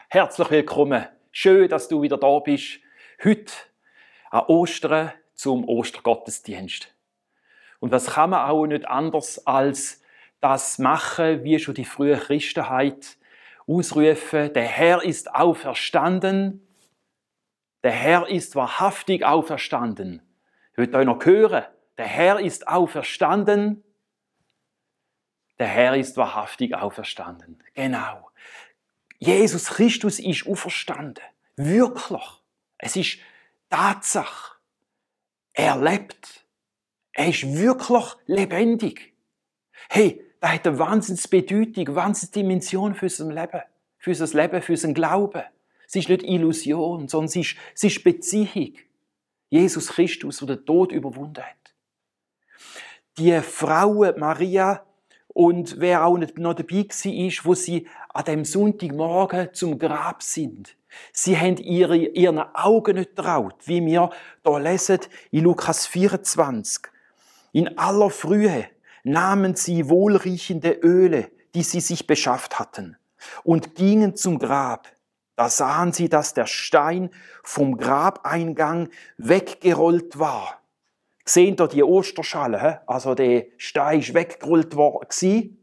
Herzlich willkommen. Schön, dass du wieder da bist. Heute an Ostern zum Ostergottesdienst. Und was kann man auch nicht anders als das machen, wie schon die frühe Christenheit ausrufen: Der Herr ist auferstanden. Der Herr ist wahrhaftig auferstanden. Ich will euch noch hören. Der Herr ist auferstanden. Der Herr ist wahrhaftig auferstanden. Genau. Jesus Christus ist auferstanden. Wirklich. Es ist Tatsache. Er lebt. Er ist wirklich lebendig. Hey, das hat eine Wahnsinnsbedeutung, Wahnsinnsdimension für unser Leben. Für unser Leben, für unseren Glauben. Es ist nicht Illusion, sondern es ist Beziehung. Jesus Christus, der den Tod überwunden hat. Die Frau Maria und wer auch nicht noch dabei war, wo sie an dem Sonntagmorgen zum Grab sind. Sie haben ihren Augen nicht getraut, wie wir hier lesen in Lukas 24. In aller Frühe nahmen sie wohlriechende Öle, die sie sich beschafft hatten, und gingen zum Grab. Da sahen sie, dass der Stein vom Grabeingang weggerollt war. Seht ihr die Osterschale? Also der Stein ist weggerollt worden.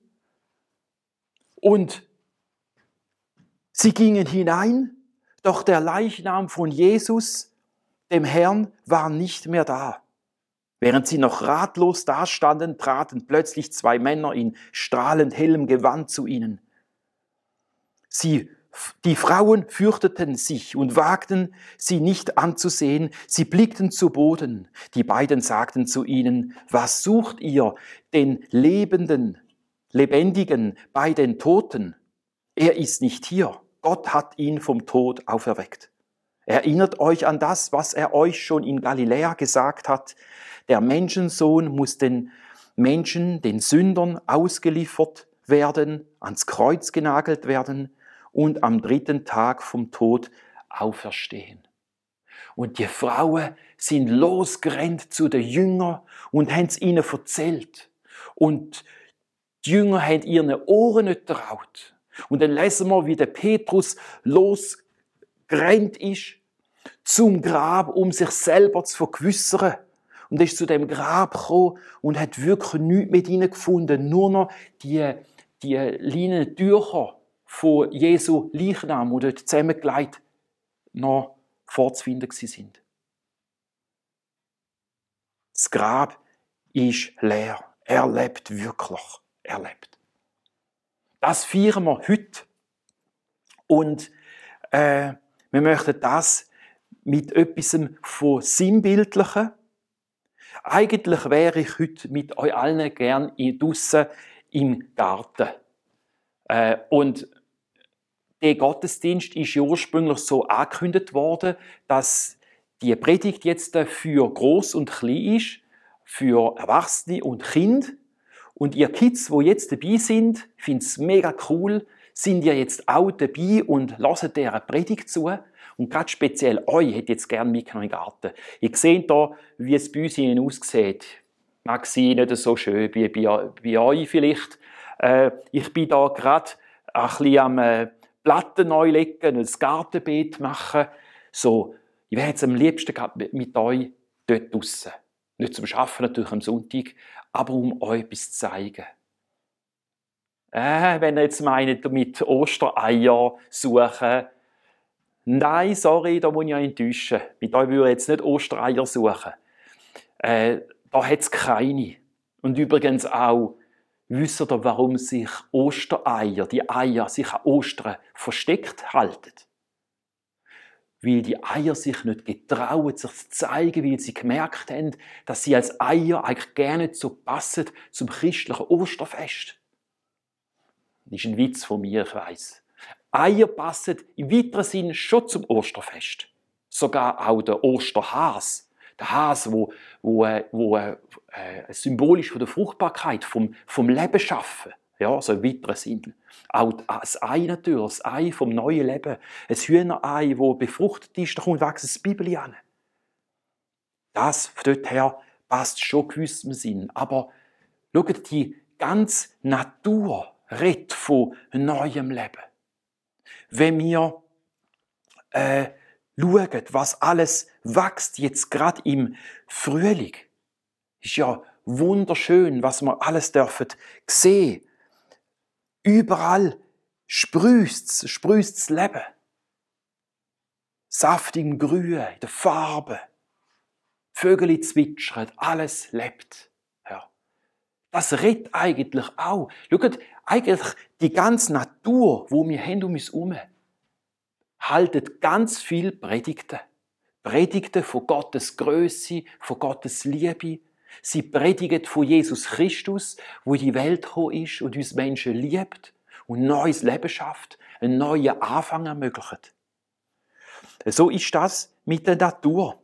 Und sie gingen hinein, doch der Leichnam von Jesus, dem Herrn, war nicht mehr da. Während sie noch ratlos dastanden, traten plötzlich zwei Männer in strahlend hellem Gewand zu ihnen. Die Frauen fürchteten sich und wagten, sie nicht anzusehen. Sie blickten zu Boden. Die beiden sagten zu ihnen: Was sucht ihr den Lebendigen bei den Toten? Er ist nicht hier. Gott hat ihn vom Tod auferweckt. Erinnert euch an das, was er euch schon in Galiläa gesagt hat. Der Menschensohn muss den Menschen, den Sündern, ausgeliefert werden, ans Kreuz genagelt werden und am dritten Tag vom Tod auferstehen. Und die Frauen sind losgerannt zu den Jüngern und haben es ihnen erzählt. Und die Jünger haben ihren Ohren nicht getraut. Und dann lesen wir, wie der Petrus losgerannt ist zum Grab, um sich selber zu vergewissern. Und er ist zu dem Grab gekommen und hat wirklich nichts mit ihnen gefunden. Nur noch die lilanen Tücher von Jesu Leichnam, die dort zusammengelegt noch vorzufinden sind. Das Grab ist leer. Er lebt wirklich. Er lebt. Das feiern wir heute. Und wir möchten das mit etwas von Sinnbildlichen. Eigentlich wäre ich heute mit euch allen gern draussen im Garten. Und der Gottesdienst ist ja ursprünglich so angekündigt worden, dass die Predigt jetzt für Gross und Klein ist, für Erwachsene und Kinder. Und ihr Kids, die jetzt dabei sind, ich finde es mega cool, sind ja jetzt auch dabei und hören dieser Predigt zu. Und gerade speziell euch hätte ich jetzt gerne mitgenommen in den Garten. Ihr seht hier, wie es bei uns hier aussieht. Mag sein, nicht so schön wie bei euch vielleicht. Ich bin da gerade ein bisschen am Platten neu legen, ein Gartenbeet machen. So, ich wäre jetzt am liebsten mit euch dort draussen. Nicht zum Arbeiten, natürlich am Sonntag, aber um euch etwas zu zeigen. Wenn ihr jetzt meint, mit Ostereier suchen, nein, sorry, da muss ich euch enttäuschen. Mit euch würde ich jetzt nicht Ostereier suchen. Da hat es keine. Und übrigens auch, wisst ihr, warum sich Ostereier, die Eier, sich an Ostern versteckt halten? Weil die Eier sich nicht getrauen, sich zu zeigen, weil sie gemerkt haben, dass sie als Eier eigentlich gar nicht so passen zum christlichen Osterfest. Das ist ein Witz von mir, ich weiss. Eier passen im weiteren Sinn schon zum Osterfest. Sogar auch der Osterhas. Der Has, wo symbolisch von der Fruchtbarkeit, vom Leben schaffen. Ja, so im weiteren Sinn. Auch das Ei natürlich, das Ei vom neuen Leben. Ein Hühnerei, das befruchtet ist, da kommt das Bibeli an. Das von dort her passt schon gewissem Sinn. Aber schaut, die ganze Natur redet von neuem Leben. Wenn wir schauen, was alles wächst jetzt gerade im Frühling. Ist ja wunderschön, was wir alles dürfen sehen. Überall sprüht's Leben. Saftigem Grün, in der Farbe. Vögel zwitschern, alles lebt. Ja. Das redet eigentlich auch. Schaut, eigentlich die ganze Natur, wo wir haben um uns herum, haltet ganz viel Predigten. Predigten von Gottes Größe, von Gottes Liebe. Sie predigen von Jesus Christus, wo in die Welt gekommen ist und uns Menschen liebt und ein neues Leben schafft, einen neuen Anfang ermöglicht. So ist das mit der Natur.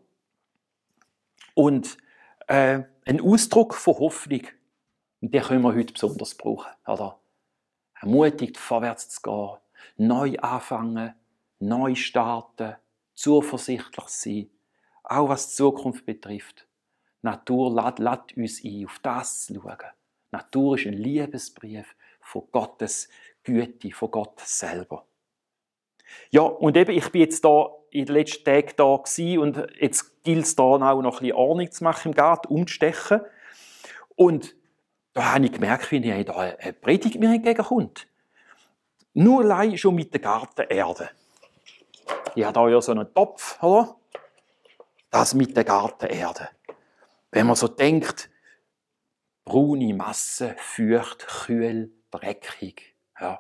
Und ein Ausdruck von Hoffnung, und den können wir heute besonders brauchen. Oder? Ermutigt, vorwärts zu gehen, neu anfangen, neu starten, zuversichtlich sein, auch was die Zukunft betrifft. Natur lädt uns ein, auf das zu schauen. Natur ist ein Liebesbrief von Gottes Güte, von Gott selber. Ja, und eben, ich bin jetzt da in den letzten Tagen da gewesen, und jetzt gilt es da auch noch ein bisschen Ordnung zu machen im Garten, umzustechen. Und da habe ich gemerkt, wie mir da eine Predigt mir entgegenkommt. Nur allein schon mit der Gartenerde. Ich habe hier ja so einen Topf, oder? Das mit der Gartenerde. Wenn man so denkt, braune Masse, feucht, kühl, dreckig. Ja.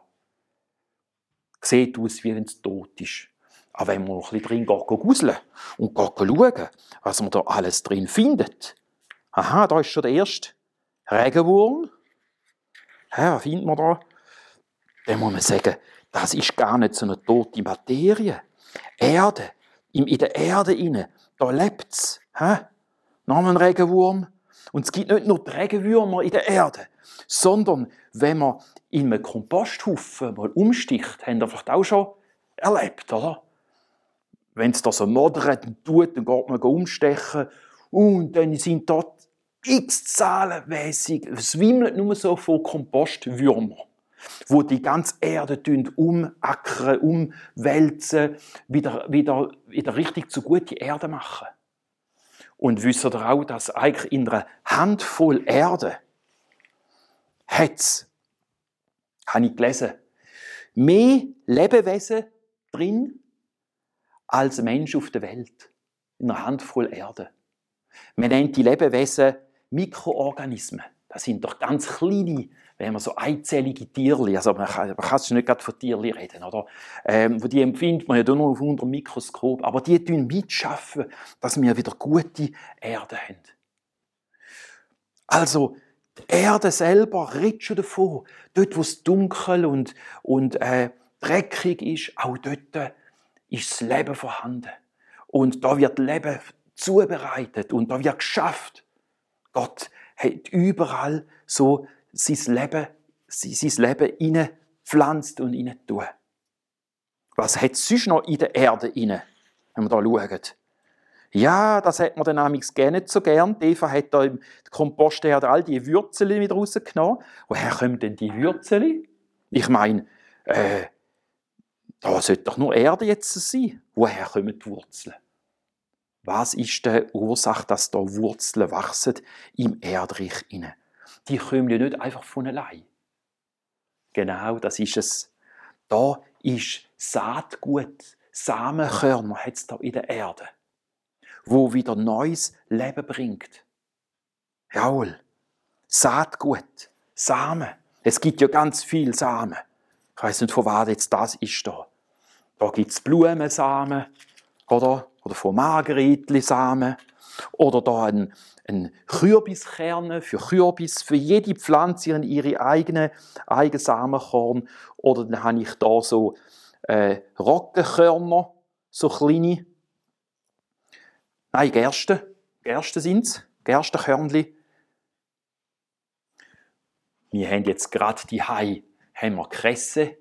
Sieht aus, wie wenn es tot ist. Aber wenn man noch ein bisschen drin guseln und schauen, was man da alles drin findet. Aha, da ist schon der erste Regenwurm. Ja, was findet man da? Dann muss man sagen, das ist gar nicht so eine tote Materie. Erde, in der Erde inne, da lebt es. Noch ein Regenwurm. Und es gibt nicht nur die Regenwürmer in der Erde, sondern wenn man in einem Komposthaufen mal umsticht, haben ihr vielleicht auch schon erlebt, oder? Wenn es da so modert und tut, dann geht man umstechen und dann sind dort x zahlenmässig, es wimmelt nur so von Kompostwürmern, wo die ganze Erde umackern, umwälzen, wieder richtig zu gute Erde machen. Und wisst ihr auch, dass eigentlich in einer Handvoll Erde hat's, habe ich gelesen, mehr Lebewesen drin als Mensch auf der Welt. In einer Handvoll Erde. Man nennt die Lebewesen Mikroorganismen. Das sind doch ganz kleine, wenn man so einzellige Tierchen, also man kann nicht gerade von Tierchen reden, oder? Die empfindet man ja nur unter dem Mikroskop, aber die tun mitschaffen, dass wir wieder gute Erde haben. Also, die Erde selber redet schon davon, dort wo es dunkel und dreckig ist, auch dort ist das Leben vorhanden. Und da wird Leben zubereitet und da wird geschafft. Gott hat überall so sein Leben hineingepflanzt und hineintun. Was hat es sonst noch in der Erde hinein, wenn wir da schauen? Ja, das hat man dann nämlich nicht so gern. Eva hat da im Komposterde all die Würzeli wieder rausgenommen. Woher kommen denn die Würzeli? Ich meine, da sollte doch nur Erde jetzt sein. Woher kommen die Wurzeln? Was ist die Ursache, dass da Wurzeln wachsen im Erdreich inne? Die kommen ja nicht einfach von allein. Genau, das ist es. Da ist Saatgut, Samenkörner hat es da in der Erde, wo wieder neues Leben bringt. Jawohl, Saatgut, Samen. Es gibt ja ganz viel Samen. Ich weiss nicht, von was jetzt das ist da. Da gibt es Blumensamen, oder von Margretli-Samen, oder da ein Kürbiskerne für Kürbis, für jede Pflanze ihre eigenen Samenkorn. Oder dann habe ich da so Roggenkörner, so kleine. Nein, Gersten sind es, Gerstenkörnchen. Wir haben jetzt gerade die Kresse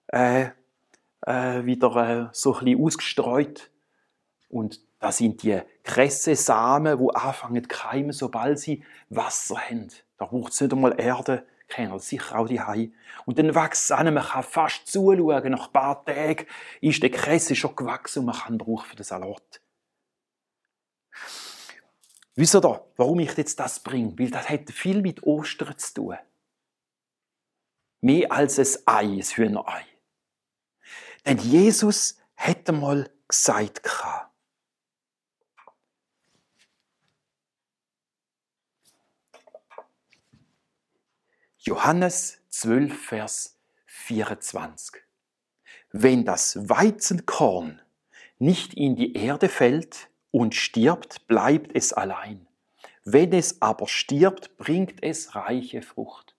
wieder so ein bisschen ausgestreut. Und das sind die Kresse-Samen, die anfangen zu keimen, sobald sie Wasser haben. Da braucht es nicht einmal Erde, Kennt ihr sicher auch die Hai. Und dann wächst es an, man kann fast zuschauen. Nach ein paar Tagen ist der Kresse schon gewachsen und man kann ihn brauchen für den Salat. Wisst ihr, warum ich jetzt das bringe? Weil das hat viel mit Ostern zu tun. Mehr als ein Ei, ein Hühnerei. Denn Jesus hat einmal gesagt, Johannes 12, Vers 24. Wenn das Weizenkorn nicht in die Erde fällt und stirbt, bleibt es allein. Wenn es aber stirbt, bringt es reiche Frucht.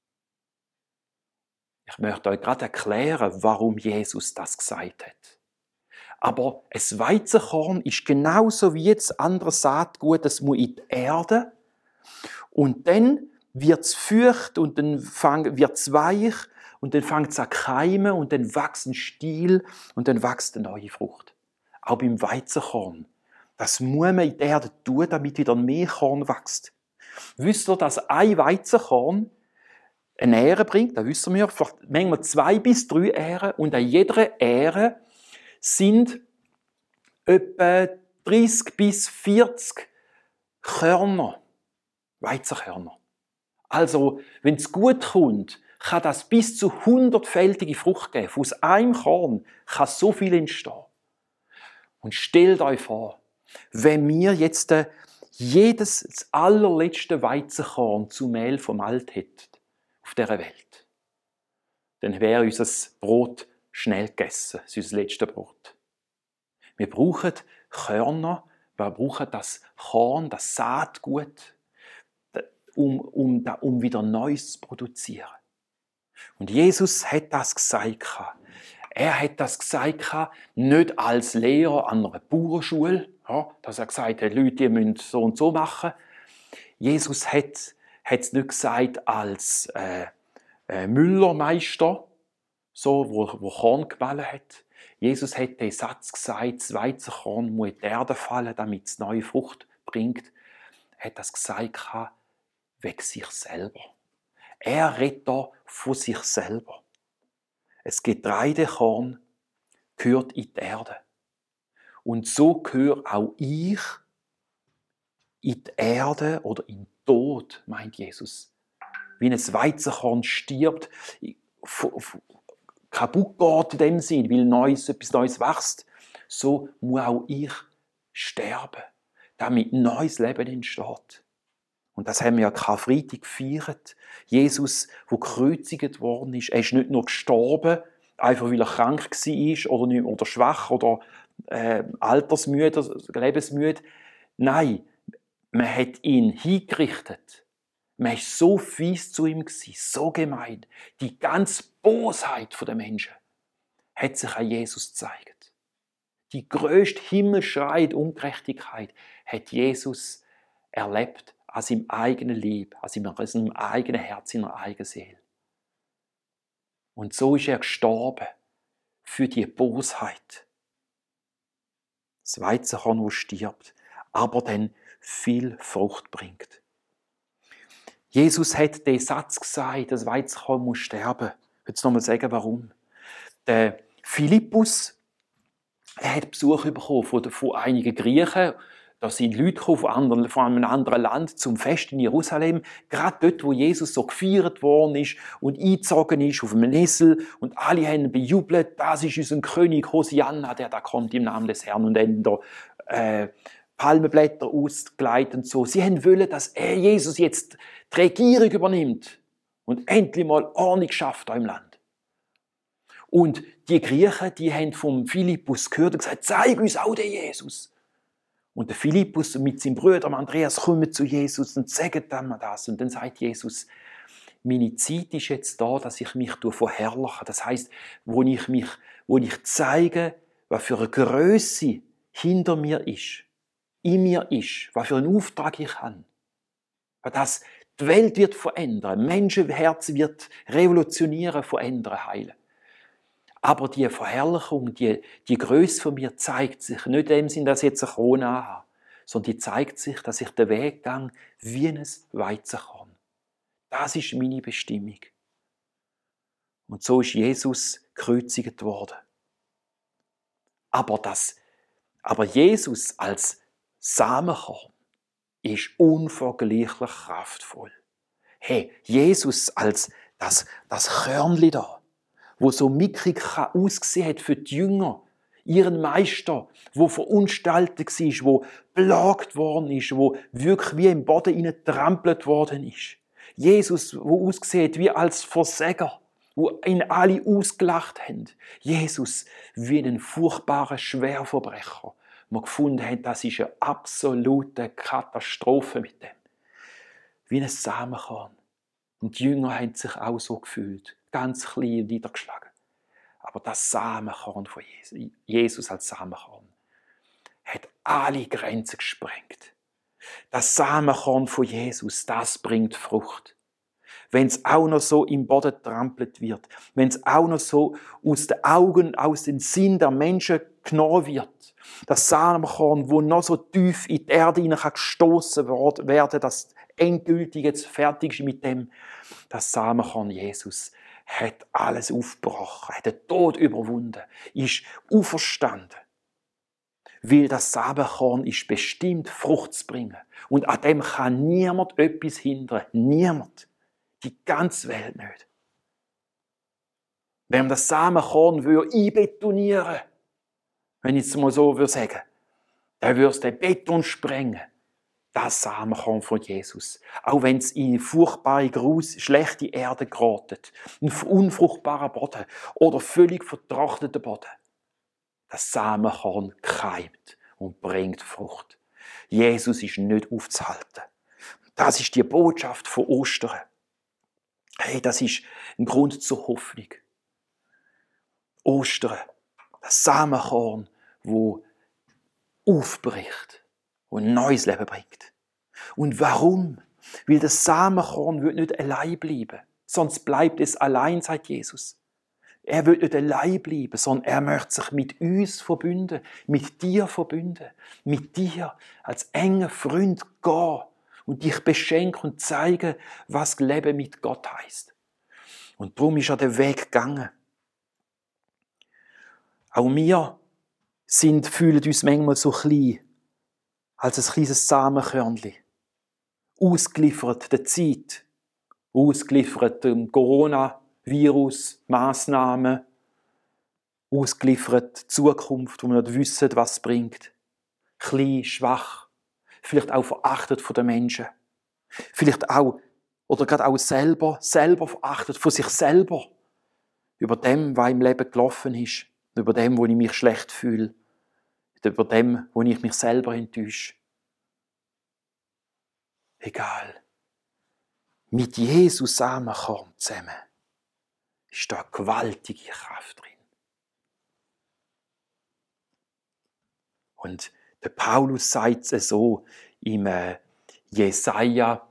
Ich möchte euch gerade erklären, warum Jesus das gesagt hat. Aber ein Weizenkorn ist genauso wie jetzt andere Saatgut, das muss in die Erde und dann wird es feucht und dann wird es weich und dann fängt es an keimen und dann wächst ein Stiel und dann wächst eine neue Frucht. Auch beim Weizenkorn. Das muss man in die Erde tun, damit wieder mehr Korn wächst. Wisst ihr, dass ein Weizenkorn eine Ähre bringt? Das wissen wir. Manchmal 2 bis 3 Ähren und an jeder Ähre sind etwa 30 bis 40 Körner, Weizenkörner. Also, wenn es gut kommt, kann das bis zu 100-fältige Frucht geben. Aus einem Korn kann so viel entstehen. Und stellt euch vor, wenn wir jetzt das allerletzte Weizenkorn zu Mehl vermahlt hätten auf dieser Welt, dann wäre unser Brot schnell gegessen. Das ist unser letztes Brot. Wir brauchen Körner, wir brauchen das Korn, das Saatgut, um wieder Neues zu produzieren. Und Jesus hat das gesagt. Er hat das gesagt, nicht als Lehrer an einer Bauernschule, ja, dass er gesagt hat, Leute, ihr müsst so und so machen. Jesus hat es nicht gesagt als Müllermeister, so, wo Korn gemahlen hat. Jesus hat den Satz gesagt, das Weizenkorn muss in die Erde fallen, damit es neue Frucht bringt. Er hat das gesagt wegen sich selber. Er redet da von sich selber. Das Getreidekorn gehört in die Erde. Und so gehört auch ich in die Erde oder in den Tod, meint Jesus. Wie ein Weizenkorn stirbt, kaputt geht in dem Sinn, weil etwas Neues wächst, so muss auch ich sterben, damit ein neues Leben entsteht. Und das haben wir ja Karfreitag gefeiert. Jesus, der gekreuzigt worden ist, er ist nicht nur gestorben, einfach weil er krank war oder schwach oder altersmüde, lebensmüde. Nein, man hat ihn hingerichtet. Man war so fies zu ihm, so gemein. Die ganze Bosheit der Menschen hat sich an Jesus gezeigt. Die grösste himmelschreiende Ungerechtigkeit hat Jesus erlebt an seinem eigenen Leben, an seinem eigenen Herz, seiner eigenen Seele. Und so ist er gestorben für die Bosheit. Das Weizenkorn, das stirbt, aber dann viel Frucht bringt. Jesus hat den Satz gesagt, das Weizenkorn muss sterben. Ich will jetzt noch mal sagen, warum. Der Philippus, er hat Besuch bekommen von einigen Griechen. Da sind Leute von einem anderen Land zum Fest in Jerusalem. Gerade dort, wo Jesus so gefeiert worden ist und eingezogen ist auf einem Esel. Und alle haben bejubelt, das ist unser König Hosianna, der da kommt im Namen des Herrn. Und haben da Palmenblätter ausgeleitet und so. Sie wollen, dass Jesus jetzt die Regierung übernimmt und endlich mal Ordnung schafft im Land. Und die Griechen, die haben vom Philippus gehört und gesagt, zeig uns auch den Jesus. Und der Philippus mit seinem Bruder Andreas kommen zu Jesus und sagen dann das. Und dann sagt Jesus, meine Zeit ist jetzt da, dass ich mich verherrliche. Das heisst, wo ich zeige, was für eine Grösse hinter mir ist, in mir ist, was für einen Auftrag ich habe. Dass die Welt wird verändern, Menschenherz wird revolutionieren, verändern, heilen. Aber die Verherrlichung, die Grösse von mir zeigt sich nicht in dem Sinn, dass ich jetzt eine Krone habe, sondern die zeigt sich, dass ich den Weg gehe wie ein Weizenkorn. Das ist meine Bestimmung. Und so ist Jesus gekreuzigt worden. Aber Jesus als Samenkorn ist unvergleichlich kraftvoll. Hey, Jesus als das Körnli da, wo so mickrig ausgesehen hat für die Jünger, ihren Meister, wo verunstaltet war, wo belagt worden ist, wo wirklich wie im Boden hineingetrampelt worden ist. Jesus, wo ausgesehen hat wie als Versäger, wo ihn alle ausgelacht haben. Jesus wie einen furchtbaren Schwerverbrecher. Man gefunden hat, das ist eine absolute Katastrophe mit dem. Wie ein Samenkorn. Und die Jünger haben sich auch so gefühlt, ganz klein und niedergeschlagen. Aber das Samenkorn von Jesus als Samenkorn, hat alle Grenzen gesprengt. Das Samenkorn von Jesus, das bringt Frucht. Wenn es auch noch so im Boden trampelt wird, wenn es auch noch so aus den Augen, aus den Sinn der Menschen genommen wird, das Samenkorn, wo noch so tief in die Erde gestoßen werden, dass endgültig jetzt fertig ist mit dem, das Samenkorn Jesus hat alles aufgebrochen, hat den Tod überwunden, ist auferstanden. Weil das Samenkorn ist bestimmt, Frucht zu bringen. Und an dem kann niemand etwas hindern. Niemand. Die ganze Welt nicht. Wenn man das Samenkorn einbetonieren würde, wenn ich es mal so sagen würde, dann würde es den Beton sprengen. Das Samenkorn von Jesus. Auch wenn es in furchtbare, schlechte Erde gerottet, in unfruchtbaren Boden oder völlig vertrockneten Boden. Das Samenkorn keimt und bringt Frucht. Jesus ist nicht aufzuhalten. Das ist die Botschaft von Ostern. Hey, das ist ein Grund zur Hoffnung. Ostern, das Samenkorn, wo aufbricht, wo ein neues Leben bringt. Und warum? Weil das Samenkorn wird nicht allein bleiben, sonst bleibt es allein, sagt Jesus. Er will nicht allein bleiben, sondern er möchte sich mit uns verbünden, mit dir verbünden, mit dir als enger Freund gehen und dich beschenken und zeigen, was Leben mit Gott heisst. Und darum ist er den Weg gegangen. Auch wir fühlen uns manchmal so klein, als ein kleines Samenkörnchen. Ausgeliefert der Zeit, ausgeliefert dem Coronavirus, Massnahmen, ausgeliefert der Zukunft, wo wir nicht wissen, was es bringt. Klein, schwach, vielleicht auch verachtet von den Menschen. Vielleicht auch, oder gerade auch selber verachtet von sich selber. Über dem, was im Leben gelaufen ist. Über dem, wo ich mich schlecht fühle. Über dem, wo ich mich selber enttäusche. Egal. Mit Jesus Samenkorn zusammen ist da gewaltige Kraft drin. Und der Paulus sagt es so im Jesaja,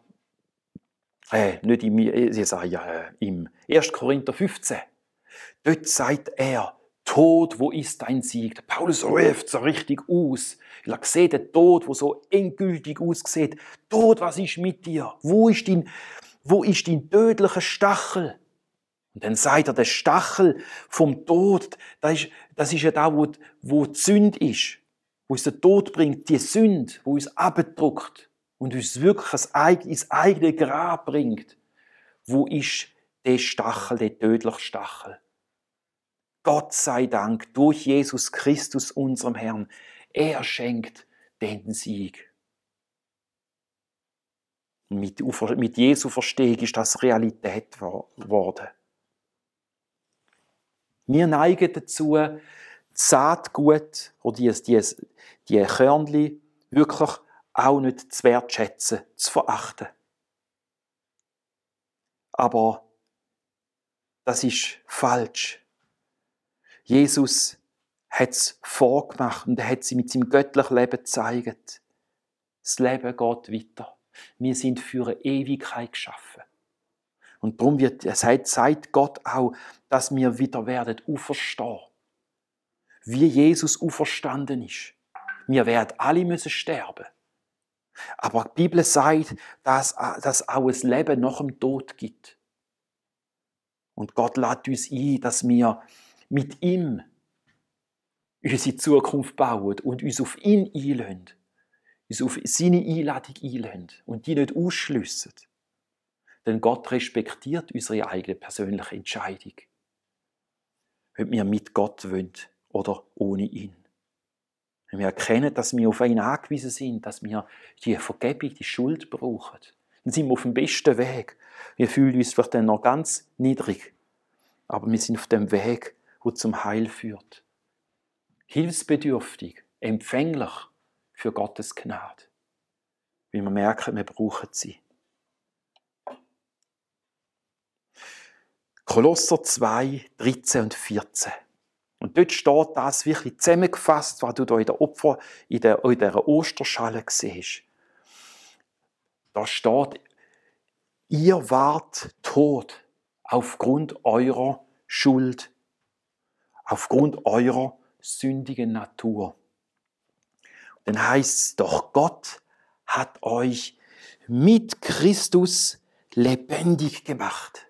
im 1. Korinther 15. Dort sagt er, Tod, wo ist dein Sieg? Der Paulus ruft so richtig aus. Weil er sieht den Tod, der so endgültig aussieht. Tod, was ist mit dir? Wo ist dein tödlicher Stachel? Und dann sagt er, der Stachel vom Tod, das ist ja da, wo die Sünde ist. Wo uns der Tod bringt, die Sünde, wo uns abdruckt und uns wirklich ins eigene Grab bringt. Wo ist der Stachel, der tödliche Stachel? Gott sei Dank, durch Jesus Christus, unserem Herrn, er schenkt den Sieg. Mit Jesu Verstehung ist das Realität geworden. Wir neigen dazu, die Saatgut oder die Körnchen wirklich auch nicht zu wertschätzen, zu verachten. Aber das ist falsch. Jesus hat es vorgemacht und er hat sie mit seinem göttlichen Leben gezeigt. Das Leben geht weiter. Wir sind für eine Ewigkeit geschaffen. Und darum sagt Gott auch, dass wir wieder werden auferstehen. Wie Jesus auferstanden ist. Wir werden alle sterben. Aber die Bibel sagt, dass es auch ein Leben nach dem Tod gibt. Und Gott lädt uns ein, dass wir mit ihm unsere Zukunft bauen und uns auf ihn einlassen, uns auf seine Einladung einlassen und die nicht ausschliessen. Denn Gott respektiert unsere eigene persönliche Entscheidung, ob wir mit Gott wollen oder ohne ihn. Wenn wir erkennen, dass wir auf ihn angewiesen sind, dass wir die Vergebung, die Schuld brauchen, dann sind wir auf dem besten Weg. Wir fühlen uns vielleicht dann noch ganz niedrig, aber wir sind auf dem Weg, der zum Heil führt. Hilfsbedürftig, empfänglich für Gottes Gnade. Weil wir merken, wir brauchen sie. Kolosser 2, 13 und 14. Und dort steht das wirklich zusammengefasst, was du da in dieser Osterschale siehst. Da steht, ihr wart tot aufgrund eurer Schuld, aufgrund eurer sündigen Natur. Dann heißt es doch, Gott hat euch mit Christus lebendig gemacht.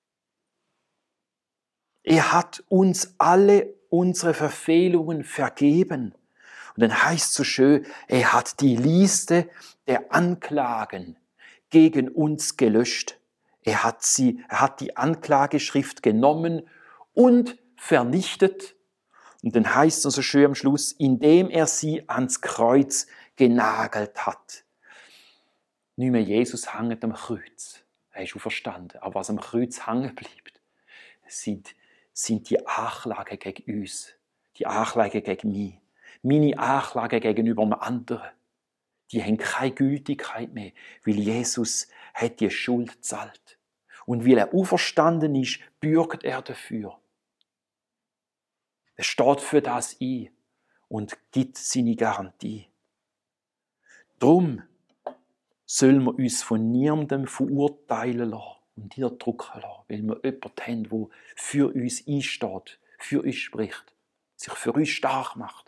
Er hat uns alle unsere Verfehlungen vergeben. Und dann heißt es so schön, er hat die Liste der Anklagen gegen uns gelöscht. Er hat die Anklageschrift genommen und vernichtet. Und dann heißt es so schön am Schluss, indem er sie ans Kreuz genagelt hat. Nicht mehr Jesus hängt am Kreuz. Er ist auferstanden. Aber was am Kreuz hängen bleibt, sind die Anklagen gegen uns, die Anklagen gegen mich, meine Anklagen gegenüber einem anderen. Die haben keine Gültigkeit mehr, weil Jesus hat die Schuld gezahlt. Und weil er auferstanden ist, bürgt er dafür. Er steht für das ein und gibt seine Garantie. Drum sollen wir uns von niemandem verurteilen lassen und niederdrücken lassen, weil wir jemanden haben, der für uns einsteht, für uns spricht, sich für uns stark macht.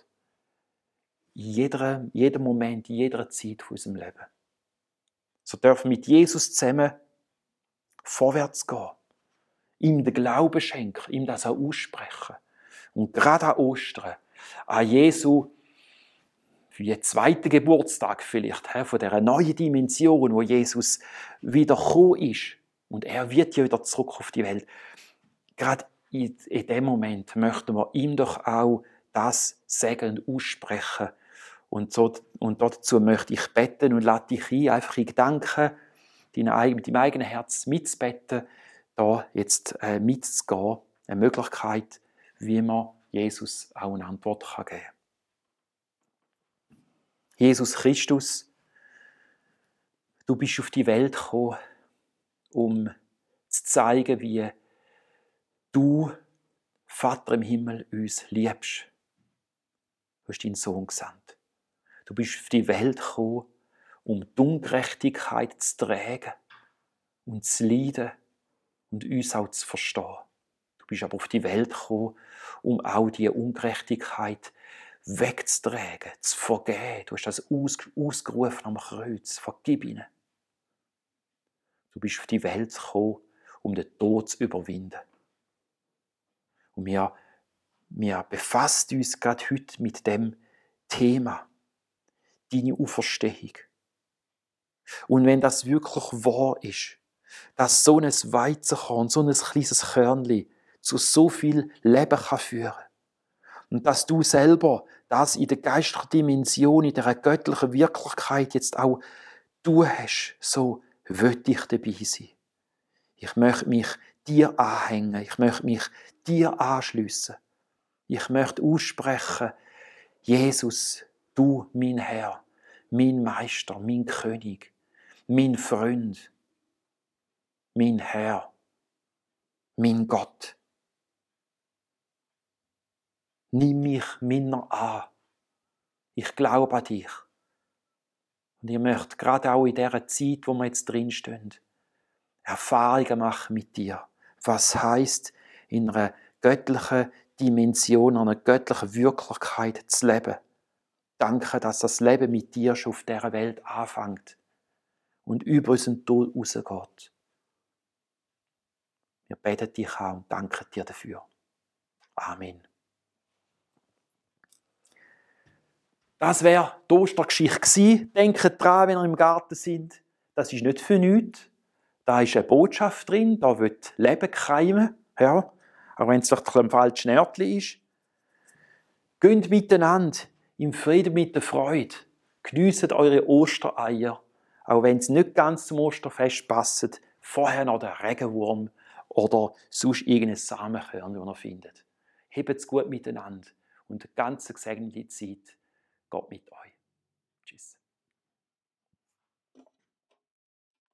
In jedem Moment, in jeder Zeit von unserem Leben. So dürfen wir mit Jesus zusammen vorwärts gehen, ihm den Glauben schenken, ihm das auch aussprechen. Und gerade an Ostern, an Jesu wie zweiten Geburtstag vielleicht, von dieser neuen Dimension, wo Jesus wieder gekommen ist. Und er wird ja wieder zurück auf die Welt. Gerade in dem Moment möchten wir ihm doch auch das sagen und aussprechen. Und dazu möchte ich beten und lade dich ein, einfach in Gedanken mit deinem eigenen Herz mitzubeten, da jetzt mitzugehen. Eine Möglichkeit, wie man Jesus auch eine Antwort geben kann. Jesus Christus, du bist auf die Welt gekommen, um zu zeigen, wie du, Vater im Himmel, uns liebst. Du hast deinen Sohn gesandt. Du bist auf die Welt gekommen, um die Ungerechtigkeit zu tragen und zu leiden und uns auch zu verstehen. Du bist aber auf die Welt gekommen, um auch diese Ungerechtigkeit wegzutragen, zu vergeben. Du hast das ausgerufen am Kreuz. Vergib ihnen. Du bist auf die Welt gekommen, um den Tod zu überwinden. Und wir befassen uns gerade heute mit dem Thema, deine Auferstehung. Und wenn das wirklich wahr ist, dass so ein Weizenkorn, so ein kleines Körnchen zu so viel Leben führen kann, und dass du selber das in der geistlichen Dimension, in der göttlichen Wirklichkeit jetzt auch tun hast, so will ich dabei sein. Ich möchte mich dir anhängen. Ich möchte mich dir anschliessen. Ich möchte aussprechen, Jesus, du, mein Herr, mein Meister, mein König, mein Freund, mein Herr, mein Gott. Nimm mich meiner an. Ich glaube an dich. Und ich möchte gerade auch in dieser Zeit, wo wir jetzt drinstehen, Erfahrungen machen mit dir. Was heisst, in einer göttlichen Dimension, einer göttlichen Wirklichkeit zu leben. Danke, dass das Leben mit dir schon auf dieser Welt anfängt und über unseren Tod rausgeht. Wir beten dich an und danken dir dafür. Amen. Das wäre die Ostergeschichte gewesen. Denkt dran, wenn ihr im Garten sind. Das ist nicht für nichts. Da ist eine Botschaft drin, da wird Leben keimen. Ja, auch wenn es vielleicht ein falsches Nörtchen ist. Geht miteinander im Frieden mit der Freude. Geniesst eure Ostereier, auch wenn es nicht ganz zum Osterfest passt. Vorher noch der Regenwurm oder sonst irgendein Samenkörn, das ihr findet. Hebt es gut miteinander und eine ganz gesegnete Zeit. Gott mit euch.